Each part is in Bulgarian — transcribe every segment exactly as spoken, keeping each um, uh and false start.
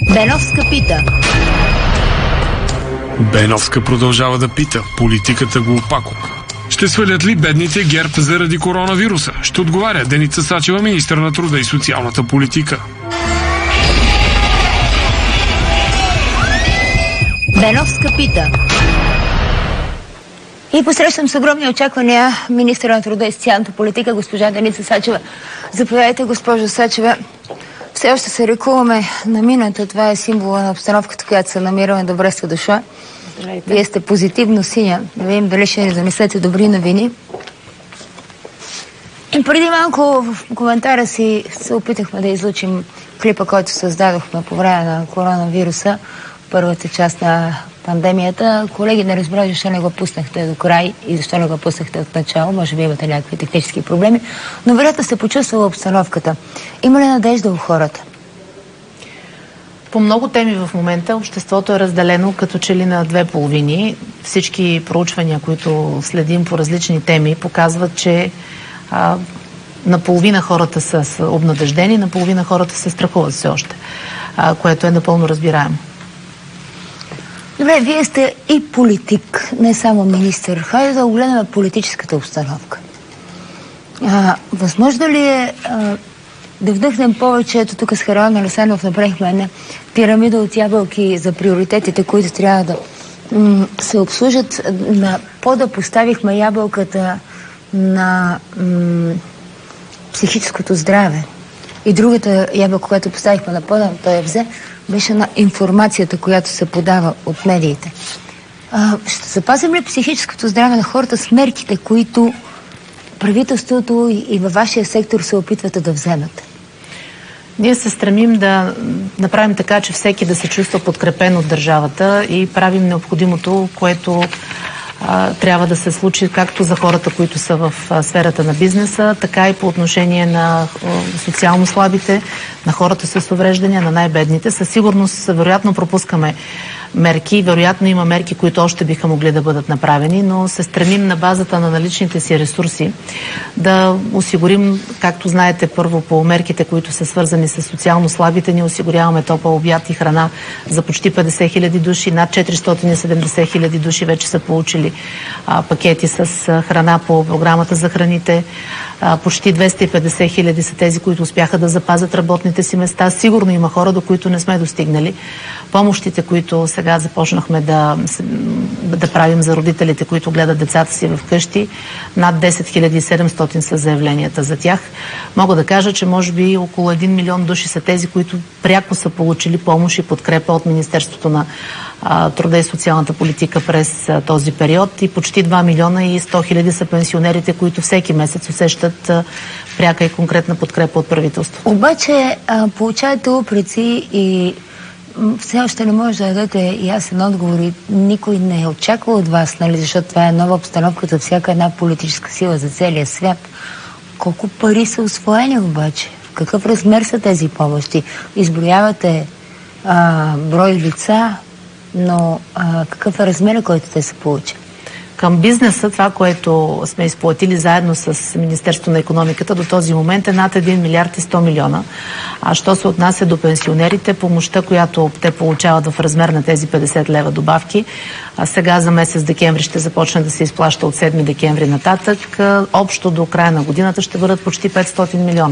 Беновска пита. Беновска продължава да пита. Политиката го опако. Ще свалят ли бедните ГЕРБ заради коронавируса? Ще отговаря Деница Сачева, министър на труда и социалната политика. Беновска пита. И посрещам с огромни очаквания министъра на труда и социалната политика, госпожа Деница Сачева. Заповядайте, госпожо Сачева. Все още се рекуваме на мината. Това е символа на обстановката, която се намираме. Добре сте дошла. Здравейте. Вие сте позитивно синя. Да видим дали ще ни занесете добри новини. И преди малко в коментара си се опитахме да излучим клипа, който създадохме по време на коронавируса, първата част на пандемията. Колеги, не разбрах защо не го пуснахте до край и защо не го пуснахте от начало. Може би имате някакви технически проблеми. Но вероятно сте почувствала обстановката. Има ли надежда у хората? По много теми в момента обществото е разделено като че ли на две половини. Всички проучвания, които следим по различни теми, показват, че а, наполовина хората са, са обнадеждени, наполовина хората се страхуват все още, а, което е напълно разбираемо. Добре, вие сте и политик, не само министър. Хайде да огледаме политическата обстановка. А, възможно ли е а, да вдъхнем повече? Ето тук с Харалан Александров направихме една пирамида от ябълки за приоритетите, които трябва да м- се обслужат. На пода поставихме ябълката на м- психическото здраве. И другата ябълка, която поставихме на пода, той я взе, беше на информацията, която се подава от медиите. А, ще запазим ли психическото здраве на хората с мерките, които правителството и, и във вашия сектор се опитвате да вземете? Ние се стремим да направим така, че всеки да се чувства подкрепен от държавата и правим необходимото, което а, трябва да се случи както за хората, които са в а, сферата на бизнеса, така и по отношение на а, социално слабите, на хората с увреждания, на най-бедните. Със сигурност, вероятно, пропускаме мерки. Вероятно има мерки, които още биха могли да бъдат направени, но се стремим на базата на наличните си ресурси да осигурим, както знаете, първо по мерките, които са свързани с социално слабите, ние осигуряваме топъл обяд и храна за почти петдесет хиляди души. Над четиристотин и седемдесет хиляди души вече са получили а, пакети с а, храна по програмата за храните. А, почти двеста и петдесет хиляди са тези, които успяха да запазят работните си места. Сигурно има хора, до които не сме достигнали. Помощите, които сега започнахме да, да правим за родителите, които гледат децата си в къщи, над десет хиляди и седемстотин са заявленията за тях. Мога да кажа, че може би около един милион души са тези, които пряко са получили помощ и подкрепа от Министерството на а, труда и социалната политика през а, този период, и почти два милиона и сто хиляди са пенсионерите, които всеки месец усещат а, пряка и конкретна подкрепа от правителството. Обаче а, получавате упреци и все още не може да дадете ясен отговор и никой не е очаква от вас, нали, защото това е нова обстановка за всяка една политическа сила за целия свят. Колко пари са усвоени обаче? В какъв размер са тези помощи? Изброявате а, брой лица, но а, какъв е размерът, който те са получили? Към бизнеса, това, което сме изплатили заедно с Министерството на икономиката до този момент, е над един милиард и сто милиона. А що се отнася до пенсионерите, помощта, която те получават в размер на тези петдесет лева добавки, а сега за месец декември ще започне да се изплаща от седми декември нататък. Общо до края на годината ще бъдат почти петстотин милиона.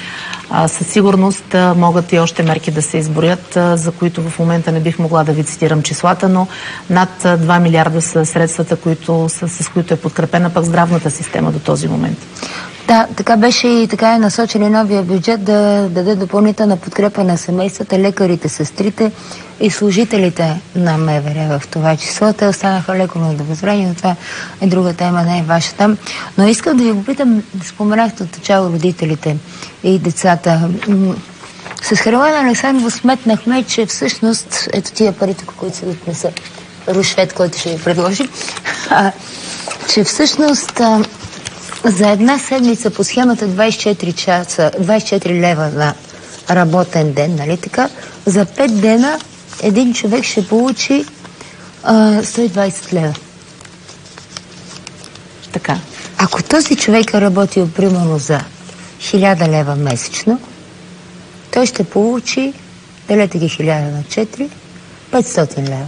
А, със сигурност а, могат и още мерки да се изброят, а, за които в момента не бих могла да ви цитирам числата, но над а, два милиарда са средствата, които, с, с които е подкрепена пък здравната система до този момент. Да, така беше и така е насочен новия бюджет да даде допълнителна подкрепа на семействата, лекарите, сестрите и служителите на МВР в това число. Те останаха леко на удовлетворение, но това е друга тема, не е вашата. Но искам да ви попитам, споменахте от начало родителите и децата. С Харалан Александров сметнахме, че всъщност ето тия парите, които се отнеса рушвет, който ще ви предложи, а, че всъщност а, за една седмица по схемата двайсет и четири часа, двайсет и четири лева на работен ден, нали така, за пет дена един човек ще получи а, сто и двайсет лева. Така. Ако този човек е работил примерно за хиляда лева месечно, той ще получи делете ги хиляда на четири, петстотин лева.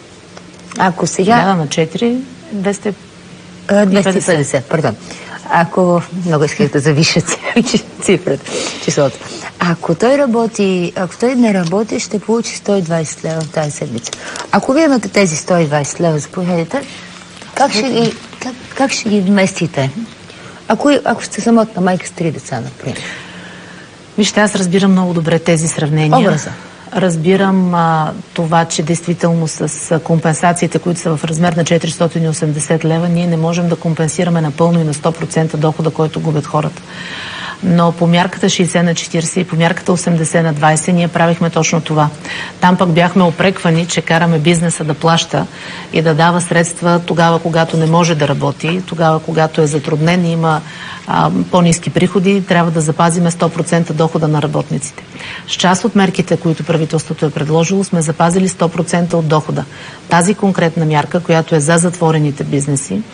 Ако сега... хиляда на четири, двеста и петдесет. двеста и петдесет, пардон. Ако... Много исках да завиша цифрата, числото. Ако той работи, ако той не работи, ще получи сто и двадесет лева в тази седмица. Ако вие имате тези сто и двадесет лева, заповядайте, как ще ги, как, как ще ги вместите? Ако, ако сте самотна майка с три деца, например. Вижте, аз разбирам много добре тези сравнения. Образа. Разбирам а, това, че действително с а, компенсациите, които са в размер на четиристотин и осемдесет лева, ние не можем да компенсираме напълно и на сто процента дохода, който губят хората. Но по мярката шейсет на четиридесет и по мярката осемдесет на двадесет ние правихме точно това. Там пък бяхме опреквани, че караме бизнеса да плаща и да дава средства тогава, когато не може да работи, тогава, когато е затруднен и има а, по-ниски приходи, трябва да запазиме сто процента дохода на работниците. С част от мерките, които правителството е предложило, сме запазили сто процента от дохода. Тази конкретна мярка, която е за затворените бизнеси,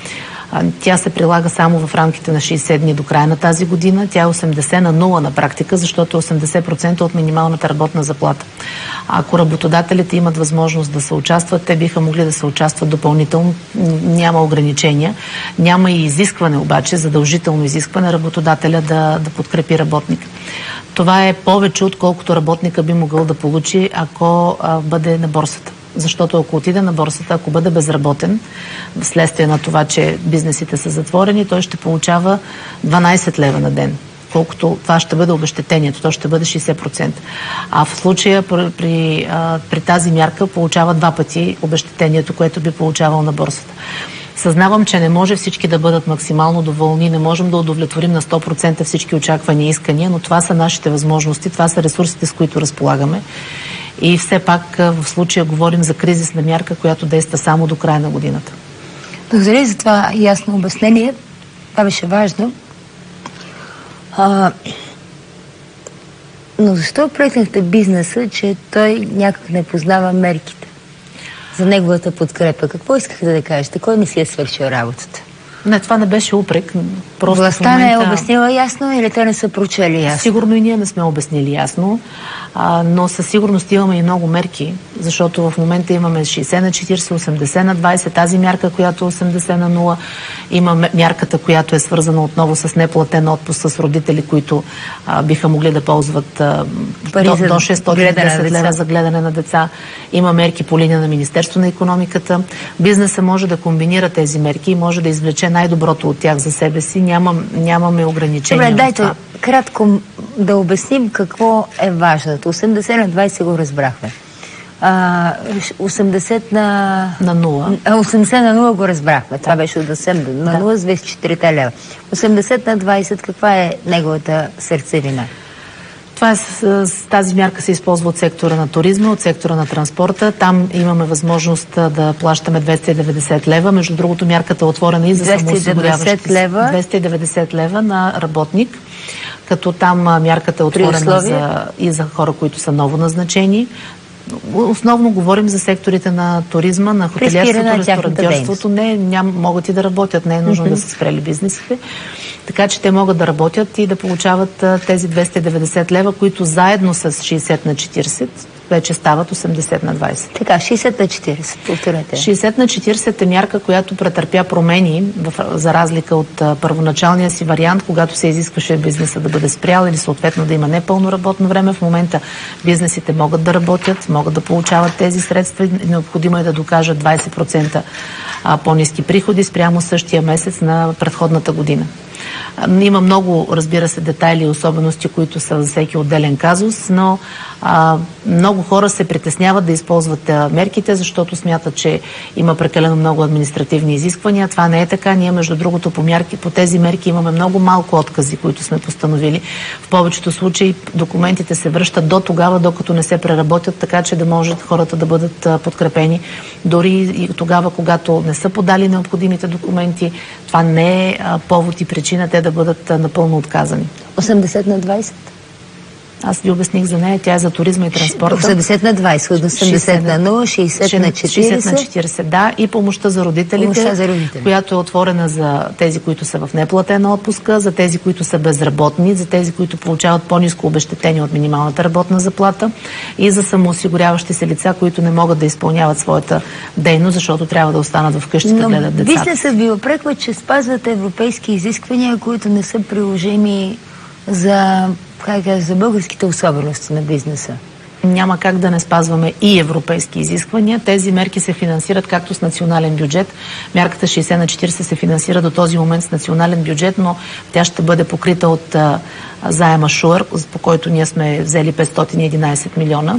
тя се прилага само в рамките на шейсет дни до края на тази година. Тя е осемдесет на нула на практика, защото е осемдесет процента от минималната работна заплата. Ако работодателите имат възможност да се участват, те биха могли да се участват допълнително. Няма ограничения. Няма и изискване обаче, задължително изискване работодателя да, да подкрепи работника. Това е повече, отколкото работника би могъл да получи, ако а, бъде на борсата. Защото ако отиде на борсата, ако бъде безработен, вследствие на това, че бизнесите са затворени, той ще получава дванадесет лева на ден. Колкото това ще бъде обезщетението, то ще бъде шейсет процента. А в случая при, при, а, при тази мярка получава два пъти обезщетението, което би получавал на борсата. Съзнавам, че не може всички да бъдат максимално доволни, не можем да удовлетворим на сто процента всички очаквания и искания, но това са нашите възможности, това са ресурсите, с които разполагаме. И все пак в случая говорим за кризисна мярка, която действа само до края на годината. Благодаря за това ясно обяснение. Това беше важно. А, но защо опрекнахте бизнеса, че той някак не познава мерките за неговата подкрепа? Какво искахте да кажете? Кой не си е свършил работата? Не, това не беше упрек. Просто властта момента... не е обяснила ясно или те не са прочели ясно? Сигурно и ние не сме обяснили ясно, а, но със сигурност имаме и много мерки, защото в момента имаме шейсет на четиридесет, осемдесет на двадесет, тази мярка, която е осемдесет на нула, има мярката, която е свързана отново с неплатен отпуск с родители, които а, биха могли да ползват а, до, до шестстотин и десет лева за гледане на деца. Има мерки по линия на Министерство на икономиката. Бизнесът може да комбинира тези мерки и може да извлече най-доброто от тях за себе си. Нямам, нямаме ограничения. Добре, дайте кратко да обясним какво е важното. осемдесет на двадесет го разбрахме. А, осемдесет на... на нула. осемдесет на нула го разбрахме. Това беше от осемдесет на нула с двадесет и четири лева. осемдесет на двадесет, каква е неговата сърцевина? Това е с, с тази мярка се използва от сектора на туризма, от сектора на транспорта. Там имаме възможност да плащаме двеста и деветдесет лева. Между другото, мярката е отворена и за самоосигуряващите. двеста и деветдесет лева на работник, като там мярката е отворена за, и за хора, които са ново назначени. Основно говорим за секторите на туризма, на хотелиерството, ресторантьорството. Не, ням, могат и да работят, не е нужно mm-hmm. да са спрели бизнесите. Така че те могат да работят и да получават а, тези двеста и деветдесет лева, които заедно с шейсет на четиридесет вече стават осемдесет на двадесет. Така, шейсет на четиридесет, повторете. шейсет на четиридесет е мярка, която претърпя промени, в, за разлика от а, първоначалния си вариант, когато се изискваше бизнеса да бъде спрял или съответно да има непълно работно време. В момента бизнесите могат да работят, могат да получават тези средства. Необходимо е да докажат двадесет процента по-ниски приходи спрямо същия месец на предходната година. Има много, разбира се, детайли и особености, които са за всеки отделен казус, но а, много хора се притесняват да използват а, мерките, защото смятат, че има прекалено много административни изисквания. Това не е така. Ние, между другото, по, мярки, по тези мерки имаме много малко откази, които сме постановили. В повечето случаи документите се връщат до тогава, докато не се преработят, така че да може хората да бъдат а, подкрепени. Дори и тогава, когато не са подали необходимите документи, това не е а, повод и причина те да бъдат а, напълно отказани. осемдесет на двадесет? Аз ви обясних за нея. Тя е за туризма и транспорта. осемдесет на двайсет, осемдесет на нула, шейсет на четирийсет. шейсет на четирийсет, да. И помощта за родителите, помощта за родители, която е отворена за тези, които са в неплатена отпуска, за тези, които са безработни, за тези, които получават по-ниско обезщетение от минималната работна заплата и за самоосигуряващи се лица, които не могат да изпълняват своята дейност, защото трябва да останат вкъщи да гледат децата. Бизнесът ви опреква, че спазват европейски изисквания, които не са приложими за, как кажа, за българските особености на бизнеса. Няма как да не спазваме и европейски изисквания. Тези мерки се финансират както с национален бюджет. Мярката шейсет на четирийсет се финансира до този момент с национален бюджет, но тя ще бъде покрита от а, заема Шуър, по който ние сме взели петстотин и единайсет милиона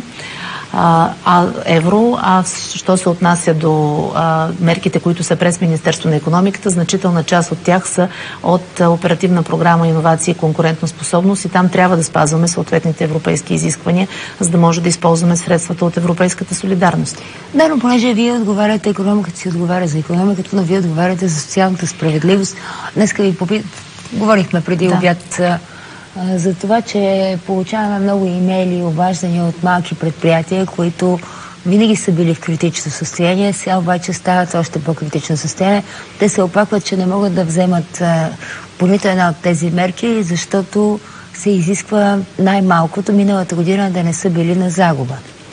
а, а, евро. А що се отнася до а, мерките, които са през Министерство на икономиката, значителна част от тях са от а, оперативна програма Иновации и конкурентоспособност и там трябва да спазваме съответните европейски изисквания, за да може да използваме средствата от европейската солидарност. Да, но понеже вие отговаряте, икономиката си отговаря за икономиката, но вие отговаряте за социалната справедливост. Днеска ви попит... говорихме преди да. обяд а, за това, че получаваме много имейли и обаждания от малки предприятия, които винаги са били в критично състояние, сега обаче стават още по-критично състояние. Те се оплакват, че не могат да вземат а, по нито една от тези мерки, защото се изисква най-малкото миналата година да не са били на загуба.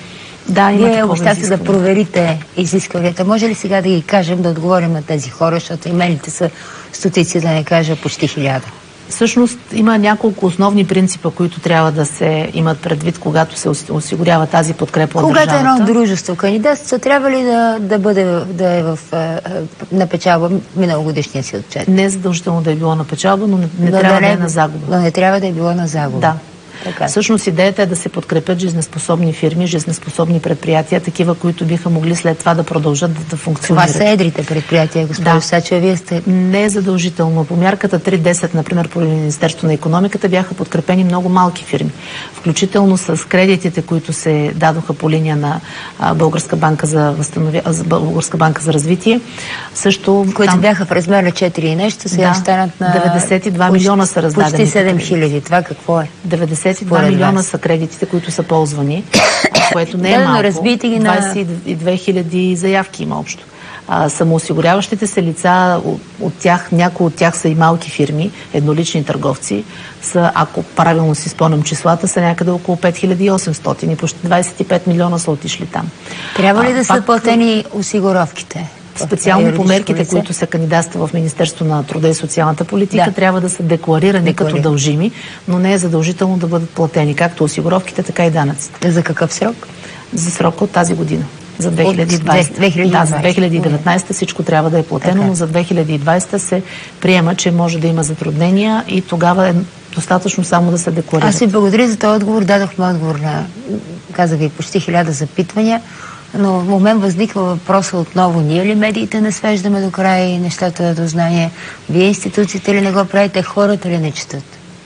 Да, вие обещате да проверите изискванията. Може ли сега да ги кажем, да отговорим на тези хора, защото имейлите са стотици, да не кажа почти хиляда? Всъщност има няколко основни принципа, които трябва да се имат предвид, когато се осигурява тази подкрепа от държавата. Когато едно дружество кандидатства, трябва ли да, да бъде да е в, на печалба миналогодишния си отчет? Не е задължително да е било на печалба, но не, не но трябва да, да е на загуба. Но не трябва да е било на загуба. Да. Така. Всъщност идеята е да се подкрепят жизнеспособни фирми, жизнеспособни предприятия, такива, които биха могли след това да продължат да, да функционират. Това са едрите предприятия, госпожо да. Сачева, вие сте... Не е задължително. По мярката три десет, например, по Министерство на икономиката бяха подкрепени много малки фирми, включително с кредитите, които се дадоха по линия на а, Българска банка за възстановя... Българска банка за развитие. Също които там... бяха в размер на четири и нещо, сега да, станат на... деветдесет и два милиона са раздадени. Почти седем хиляди. Това какво е? деветдесет и два милиона са кредитите, които са ползвани, което не е да, малко. Разбийте ги на... двайсет и две хиляди заявки има общо. А, самоосигуряващите се лица, от, от тях, някои от тях са и малки фирми, еднолични търговци, са, ако правилно си спомням числата, са някъде около пет хиляди и осемстотин и почти двайсет и пет милиона са отишли там. Трябва ли а, да са пак... платени осигуровките? Специално по мерките, които се кандидатства в Министерство на труда и социалната политика, да. трябва да са декларирани Декларир. като дължими, но не е задължително да бъдат платени, както осигуровките, така и данъците. За какъв срок? За срок от тази година. За две хиляди и двайсета. две хиляди и двайсета. Да, за две хиляди и деветнайсета всичко трябва да е платено, така. Но за две хиляди и двайсета се приема, че може да има затруднения и тогава е достатъчно само да се декларира. Аз ви благодаря за този отговор. Дадохме отговор на, казах ви, почти хиляда запитвания. Но в момент възниква въпроса отново, ние ли медиите не свеждаме до края и нещата до знание? Вие институциите ли не го правите, хората ли не четат?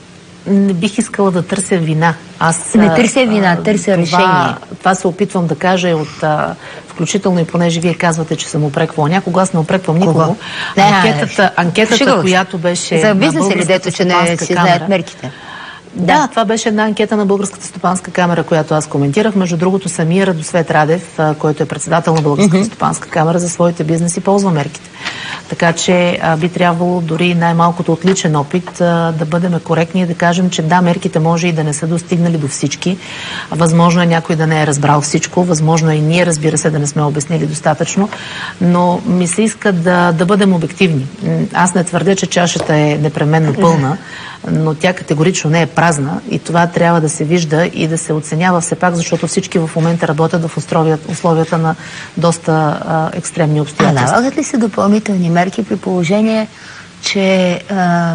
Не бих искала да търся вина. Аз, не търся вина, а, търся това, решение. Това се опитвам да кажа от, а, включително и понеже вие казвате, че съм опреквала някого, аз не опреквам никого. Не, анкетата, анкетата която беше за бизнеса ли, дето, че не си знаят мерките? Да. да, това беше една анкета на Българската стопанска камера, която аз коментирах. Между другото, самия Радосвет Радев, който е председател на Българската mm-hmm. стопанска камера, за своите бизнеси ползва мерките. Така че а, би трябвало дори най-малкото от личен опит а, да бъдем коректни и да кажем, че да, мерките може и да не са достигнали до всички. Възможно е някой да не е разбрал всичко, възможно е и ние, разбира се, да не сме обяснили достатъчно, но ми се иска да, да бъдем обективни. Аз не твърдя, че чашата е непременно пълна, но тя категорично не е празна и това трябва да се вижда и да се оценява все пак, защото всички в момента работят в условията, условията на доста а, екстремни обстоятелства. А налагат ли се допълнителни мерки при положение, че а,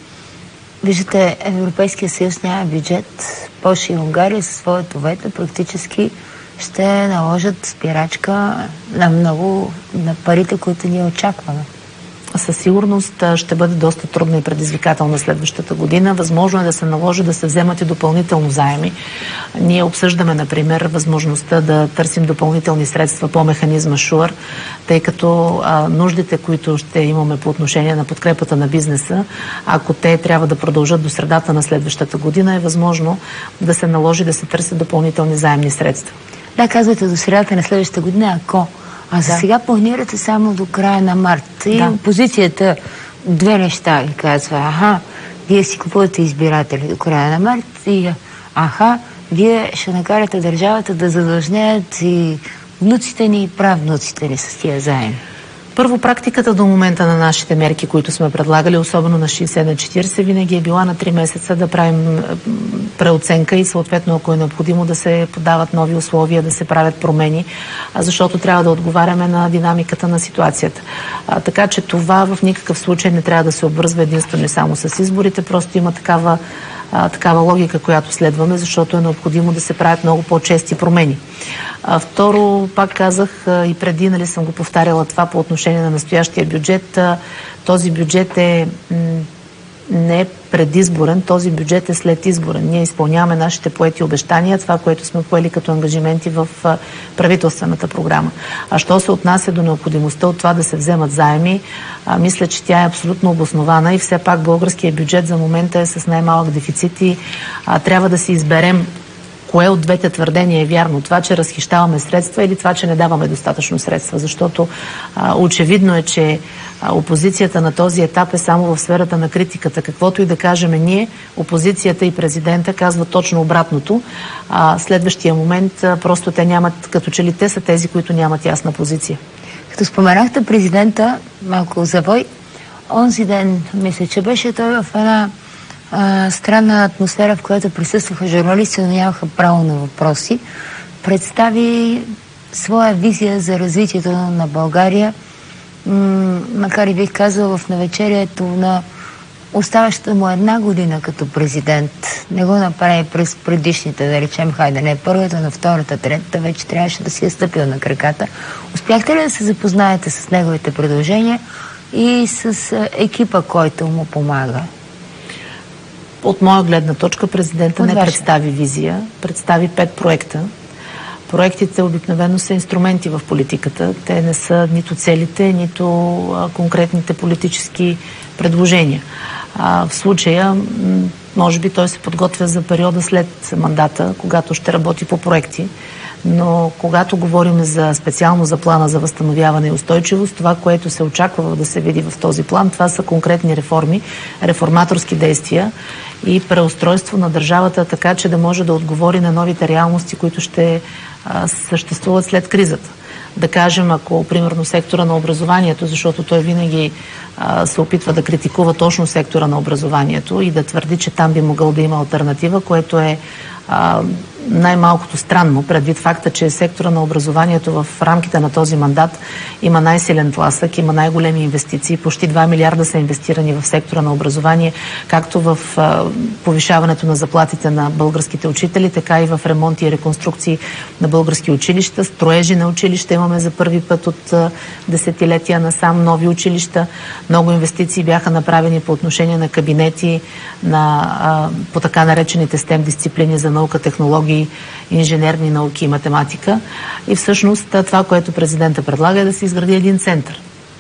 виждате, Европейския съюз няма бюджет, Полша и Унгария със своето вето практически ще наложат спирачка на много на парите, които ние очакваме? със сигурност ще бъде доста трудна и предизвикателна следващата година. Възможно е да се наложи да се вземат и допълнително заеми. Ние обсъждаме, например, възможността да търсим допълнителни средства по механизма Шуър, тъй като а, нуждите, които ще имаме по отношение на подкрепата на бизнеса, ако те трябва да продължат до средата на следващата година, е възможно да се наложи да се търсят допълнителни заемни средства. Да, казвате до средата на следващата година, ако. А за да. Сега планирате само до края на март. И да. Опозицията две неща ви казва. Аха, вие си купувате избиратели до края на март и аха, вие ще накарате държавата да задължнеят и внуците ни и правнуците ни с тия заеми. Първо, практиката до момента на нашите мерки, които сме предлагали, особено на шейсет на четирийсет, винаги е била на три месеца да правим преоценка и съответно, ако е необходимо, да се подават нови условия, да се правят промени, защото трябва да отговаряме на динамиката на ситуацията. А, така че това в никакъв случай не трябва да се обвързва единствено и само с изборите, просто има такава А, такава логика, която следваме, защото е необходимо да се правят много по-чести промени. А, второ, пак казах а, и преди, нали съм го повтаряла това по отношение на настоящия бюджет. А, този бюджет е м- не е предизборен, този бюджет е след изборен. Ние изпълняваме нашите поети обещания, това, което сме поели като ангажименти в а, правителствената програма. А що се отнася до необходимостта от това да се вземат заеми, а, мисля, че тя е абсолютно обоснована и все пак българският бюджет за момента е с най-малък дефицит и а, трябва да си изберем кое от двете твърдения е вярно. Това, че разхищаваме средства или това, че не даваме достатъчно средства. Защото а, очевидно е, че а, опозицията на този етап е само в сферата на критиката. Каквото и да кажем ние, опозицията и президента казват точно обратното. А, следващия момент а, просто те нямат, като че ли те са тези, които нямат ясна позиция. Като споменахте президента, малко завой, онзи ден, мисля, че беше той в една А, странна атмосфера, в която присъстваха журналисти, но нямаха право на въпроси, представи своя визия за развитието на България, м- макар и бих казала в навечерието на оставащата му една година като президент. Не го направи през предишните, да речем, хайде не първата, но втората, третата, вече трябваше да си е стъпил на краката. Успяхте ли да се запознаете с неговите предложения и с екипа, който му помага? От моя гледна точка президента От не ваша. представи визия, представи пет проекта. Проектите обикновено са инструменти в политиката. Те не са нито целите, нито а, конкретните политически предложения. А, в случая, м- може би той се подготвя за периода след мандата, когато ще работи по проекти. Но когато говорим за специално за плана за възстановяване и устойчивост, това, което се очаква да се види в този план, това са конкретни реформи, реформаторски действия и преустройство на държавата, така че да може да отговори на новите реалности, които ще а, съществуват след кризата. Да кажем, ако, примерно, сектора на образованието, защото той винаги а, се опитва да критикува точно сектора на образованието и да твърди, че там би могъл да има алтернатива, което е а, най-малкото странно, предвид факта, че сектора на образованието в рамките на този мандат има най-силен тласък, има най-големи инвестиции, почти два милиарда са инвестирани в сектора на образование, както в а, повишаването на заплатите на българските учители, така и в ремонти и реконструкции на български училища, строежи на училища имаме за първи път от а, десетилетия насам, нови училища, много инвестиции бяха направени по отношение на кабинети, на, а, по така наречените стем дисциплини за наука, технологии, инженерни науки и математика. И всъщност това, което президента предлага, е да се изгради един център.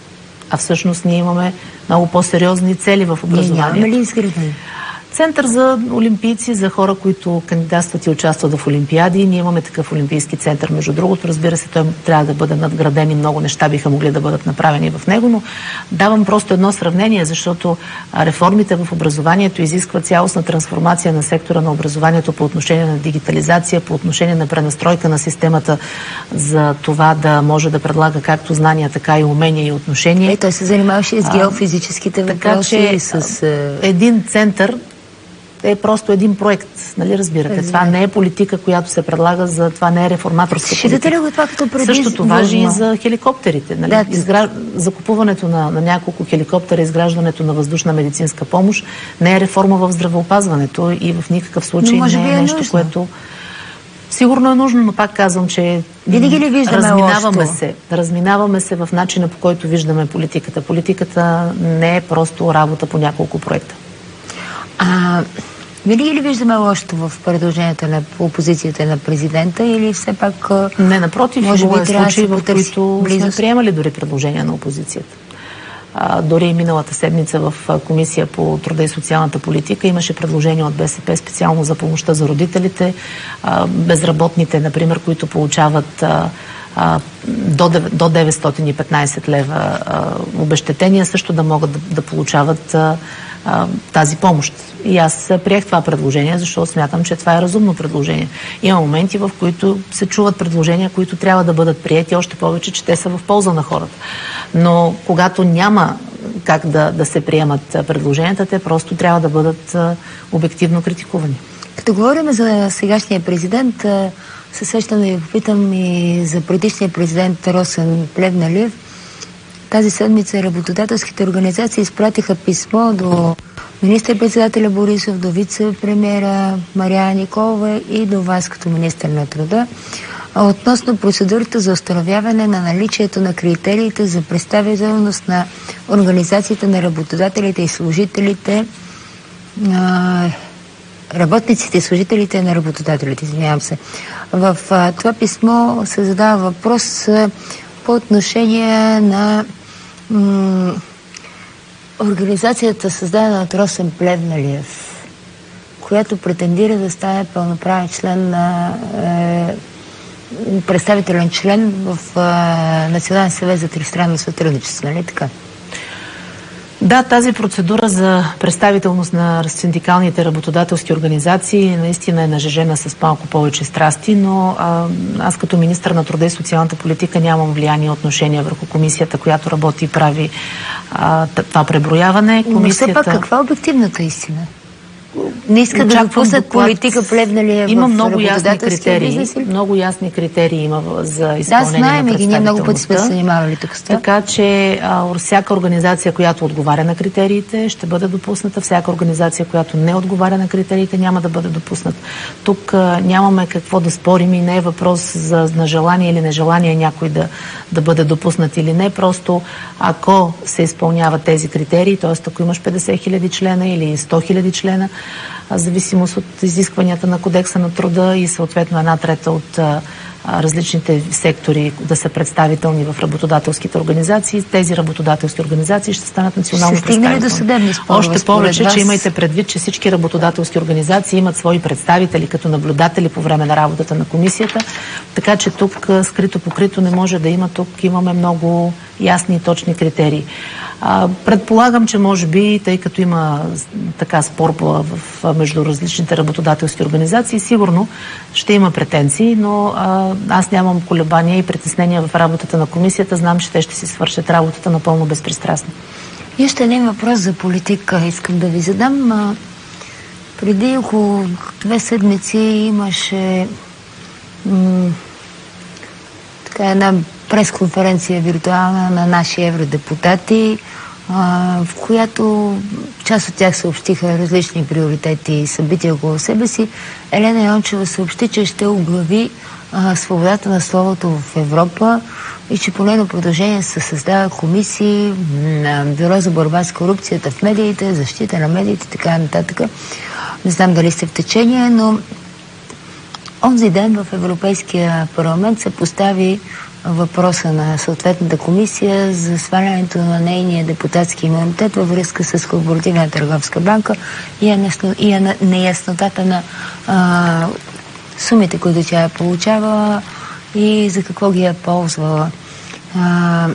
А всъщност ние имаме много по-сериозни цели в образованието. Ние нямаме ли изградени? Център за олимпийци, за хора, които кандидатстват и участват в олимпиади. Ние имаме такъв олимпийски център. Между другото, разбира се, той трябва да бъде надграден и много неща биха могли да бъдат направени в него, но давам просто едно сравнение, защото реформите в образованието изискват цялостна трансформация на сектора на образованието по отношение на дигитализация, по отношение на пренастройка на системата за това да може да предлага както знания, така и умения и отношения. Е, той се занимаваше и с геофизическите въпроси. Така че с, един център е просто един проект, нали разбирате? Разбира. Това не е политика, която се предлага, за това не е реформаторска политика. Считате ли го това като преди? Същото важи и за хеликоптерите. Нали? Да, Изгра... Закупуването на, на няколко хеликоптера, изграждането на въздушна медицинска помощ не е реформа в здравеопазването и в никакъв случай не е, е нещо, нужно. което... Сигурно е нужно, но пак казвам, че винаги ли виждаме разминаваме лошото? се. Разминаваме се в начина, по който виждаме политиката. Политиката не е просто работа по няколко проекта. А винаги ли виждаме лошото в предложенията на опозицията на президента или все пак... Не, напротив, може би е случаи, в които сме приемали дори предложения на опозицията. А, дори миналата седмица в Комисия по труда и социалната политика имаше предложение от БСП специално за помощта за родителите, а, безработните, например, които получават а, а, до, до деветстотин и петнайсет лева а, обезщетения, също да могат да, да получават а, а, тази помощ. И аз приех това предложение, защото смятам, че това е разумно предложение. Има моменти, в които се чуват предложения, които трябва да бъдат приети, още повече, че те са в полза на хората. Но когато няма как да, да се приемат предложенията, те просто трябва да бъдат а, обективно критикувани. Като говорим за сегашния президент, а, се сещам да ви попитам и за предишния президент Росен Плевнелиев. Тази седмица работодателските организации изпратиха писмо до министър-председателя Борисов, до вице-премиера Марияна Николова и до вас като министър на труда относно процедурата за установяване на наличието на критериите за представителност на организациите на работодателите и служителите, работниците и служителите на работодателите, извинявам се. В това писмо се задава въпрос по отношение на организацията, създадена от Росен Плевнелиев, която претендира да стане пълноправен член на е, представителен член в е, Национален съвет за тристранно сътрудничество, нали така? Да, тази процедура за представителност на синдикалните работодателски организации наистина е нажежена с малко повече страсти, но а, аз като министър на труда и социалната политика нямам влияние и отношение върху комисията, която работи и прави а, това преброяване. Комисията... Но все пак каква е обективната истина? Не искат да допуснат политика Плевнелиев има в много ясни критерии. Бизнес, много ясни критерии има за изпълнение да, знаем, на представителността. Да, знаем ги, ние много пъти сме се занимавали тук. Така че а, всяка организация, която отговаря на критериите, ще бъде допусната. Всяка организация, която не отговаря на критериите, няма да бъде допусната. Тук а, нямаме какво да спорим и не е въпрос за на желание или нежелание някой да, да бъде допуснат или не. Просто ако се изпълняват тези критерии, т.е. ако имаш петдесет хиляди члена или сто хиляди члена, в зависимост от изискванията на Кодекса на труда и съответно една трета от а, различните сектори да са представителни в работодателските организации. Тези работодателски организации ще станат национално представителни. До съдебни спорове, още повече, вас... че имайте предвид, че всички работодателски организации имат свои представители като наблюдатели по време на работата на комисията, така че тук скрито покрито не може да има. Тук имаме много ясни и точни критерии. А, предполагам, че може би, тъй като има така спор в, в, между различните работодателски организации, сигурно ще има претенции, но а, аз нямам колебания и притеснения в работата на комисията. Знам, че те ще си свършат работата напълно безпристрастно. И още един въпрос за политика искам да ви задам. А, преди около две седмици имаше м- така една пресконференция виртуална на наши евродепутати, а, в която част от тях съобщиха различни приоритети и събития около себе си. Елена Йончева съобщи, че ще оглави а, свободата на словото в Европа и че по нейно продължение се създава комисии на Бюро за борба с корупцията в медиите, защита на медиите, така нататък. Не знам дали сте в течение, но онзи ден в Европейския парламент се постави въпроса на съответната комисия за свалянето на нейния депутатски имунитет във връзка с Корпоративна търговска банка и, е несно, и е неяснотата на а, сумите, които тя е получавала и за какво ги е ползвала. А,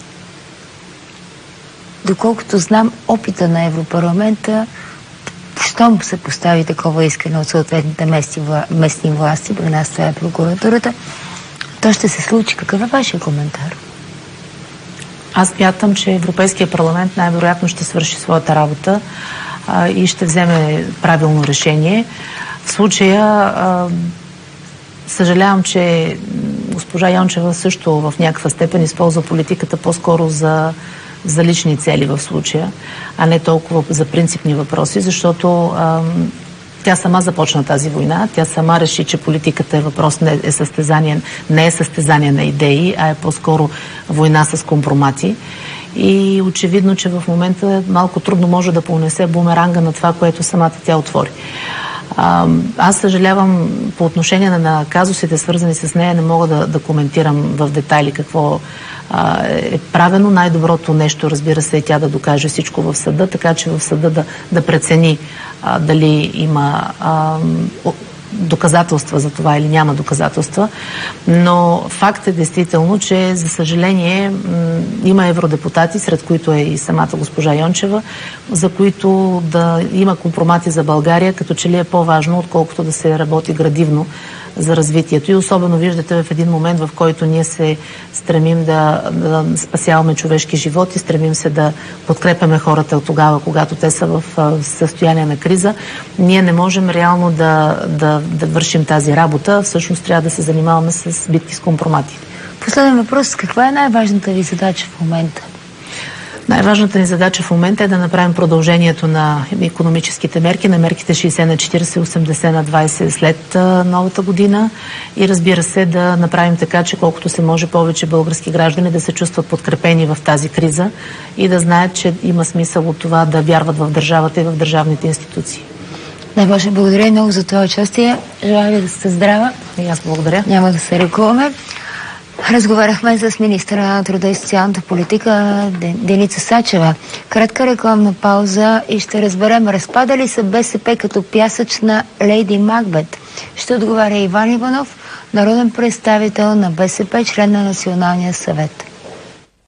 доколкото знам, опита на Европарламента, щом се постави такова искане от съответните местни, местни власти, при нас това е прокуратурата, то ще се случи. Какъв е вашия коментар? Аз мятам, че Европейския парламент най-вероятно ще свърши своята работа а, и ще вземе правилно решение. В случая а, съжалявам, че госпожа Йончева също в някаква степен използва политиката по-скоро за, за лични цели в случая, а не толкова за принципни въпроси, защото а, Тя сама започна тази война, тя сама реши, че политиката е въпрос, не е състезание, не е състезание на идеи, а е по-скоро война с компромати. И очевидно, че в момента малко трудно може да понесе бумеранга на това, което самата тя отвори. А, аз съжалявам по отношение на, на казусите, свързани с нея, не мога да, да коментирам в детайли какво а, е правено. Най-доброто нещо, разбира се, е тя да докаже всичко в съда, така че в съда да, да прецени а, дали има а, доказателства за това или няма доказателства. Но факт е действително, че за съжаление има евродепутати, сред които е и самата госпожа Йончева, за които да има компромати за България, като че ли е по-важно, отколкото да се работи градивно за развитието. И особено виждате в един момент, в който ние се стремим да, да спасяваме човешки животи, стремим се да подкрепяме хората от тогава, когато те са в състояние на криза. Ние не можем реално да, да, да вършим тази работа. Всъщност трябва да се занимаваме с битки с компромати. Последен въпрос. Каква е най-важната ви задача в момента? Най-важната ни задача в момента е да направим продължението на икономическите мерки, на мерките шейсет на четирийсет, осемдесет на двайсет след а, новата година и разбира се да направим така, че колкото се може повече български граждани да се чувстват подкрепени в тази криза и да знаят, че има смисъл от това да вярват в държавата и в държавните институции. Най-боже, благодаря много за това участие. Желая ви да сте здрава. И аз благодаря. Няма да се ръкуваме. Разговаряхме с министъра на труда и социалната политика Деница Сачева. Кратка рекламна пауза и ще разберем, разпада ли се БСП като пясъчна лейди Макбет. Ще отговаря Иван Иванов, народен представител на БСП, член на Националния съвет.